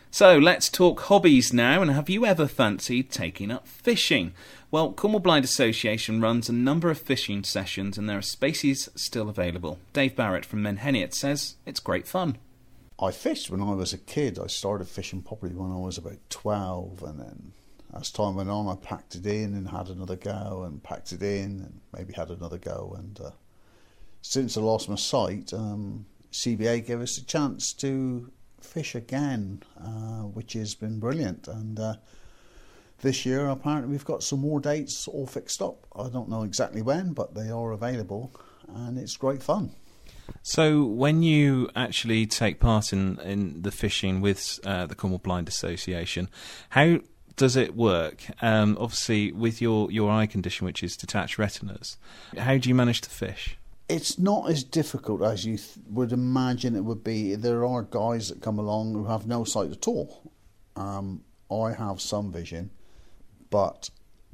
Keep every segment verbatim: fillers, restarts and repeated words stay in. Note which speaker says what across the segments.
Speaker 1: So let's talk hobbies now, and have you ever fancied taking up fishing? Well, Cornwall Blind Association runs a number of fishing sessions and there are spaces still available. Dave Barrett from Menheniot says it's great fun.
Speaker 2: I fished when I was a kid. I started fishing probably when I was about twelve, and then as time went on I packed it in and had another go and packed it in and maybe had another go, and uh, since I lost my sight, um, C B A gave us a chance to fish again, uh, which has been brilliant, and uh, this year apparently we've got some more dates all fixed up. I don't know exactly when, but they are available and it's great fun.
Speaker 3: So when you actually take part in, in the fishing with uh, the Cornwall Blind Association, how does it work? Um, obviously with your, your eye condition, which is detached retinas, how do you manage to fish?
Speaker 2: It's not as difficult as you th- would imagine it would be. There are guys that come along who have no sight at all. Um, I have some vision, but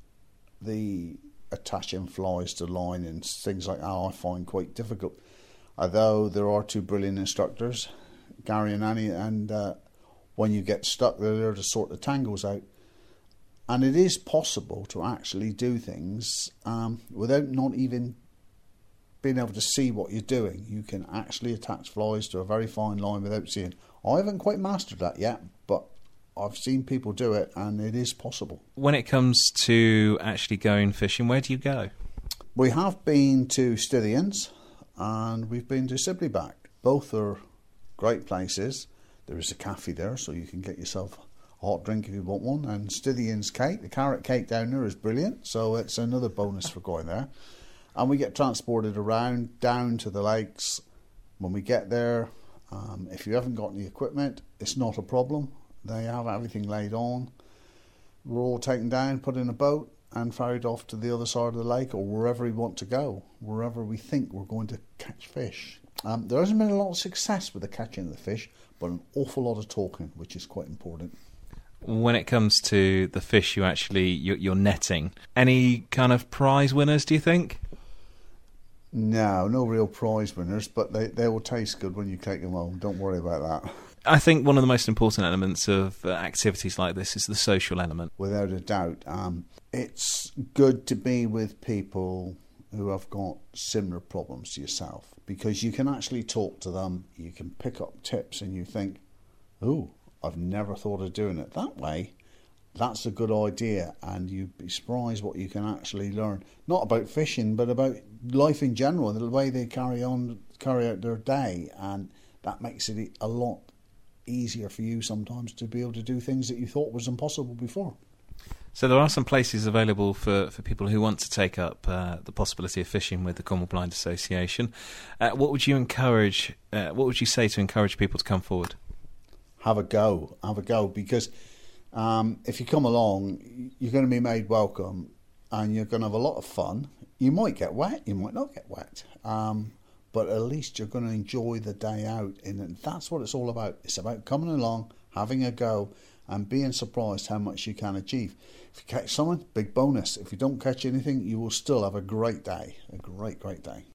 Speaker 2: the attaching flies to line and things like that I find quite difficult. Although there are two brilliant instructors, Gary and Annie, and uh, when you get stuck, they're there to sort the tangles out. And it is possible to actually do things um, without not even being able to see what you're doing. You can actually attach flies to a very fine line without seeing. I haven't quite mastered that yet, but I've seen people do it and it is possible.
Speaker 3: When it comes to actually going fishing, where do you go?
Speaker 2: We have been to Stithians and we've been to Sibleyback. Both are great places. There is a cafe there, so you can get yourself a hot drink if you want one. And Stithians cake, the carrot cake down there is brilliant, so it's another bonus for going there. And we get transported around down to the lakes. When we get there, um, if you haven't got any equipment, it's not a problem. They have everything laid on. We're all taken down, put in a boat, and ferried off to the other side of the lake or wherever we want to go, wherever we think we're going to catch fish. Um, there hasn't been a lot of success with the catching of the fish, but an awful lot of talking, which is quite important.
Speaker 3: When it comes to the fish you actually, you're, you're netting, any kind of prize winners, do you think?
Speaker 2: No, no real prize winners, but they, they will taste good when you take them home. Don't worry about that.
Speaker 3: I think one of the most important elements of uh, activities like this is the social element.
Speaker 2: Without a doubt. Um, it's good to be with people who have got similar problems to yourself, because you can actually talk to them, you can pick up tips and you think, oh, I've never thought of doing it that way. That's a good idea, and you'd be surprised what you can actually learn. Not about fishing, but about life in general, the way they carry on, carry out their day, and that makes it a lot easier for you sometimes to be able to do things that you thought was impossible before.
Speaker 3: So there are some places available for, for people who want to take up uh, the possibility of fishing with the Cornwall Blind Association. Uh, what would you encourage? Uh, what would you say to encourage people to come forward?
Speaker 2: Have a go, have a go, because Um, if you come along, you're going to be made welcome and you're going to have a lot of fun. You might get wet, you might not get wet, um, but at least you're going to enjoy the day out. And that's what it's all about. It's about coming along, having a go, and being surprised how much you can achieve. If you catch someone, big bonus. If you don't catch anything, you will still have a great day, a great, great day.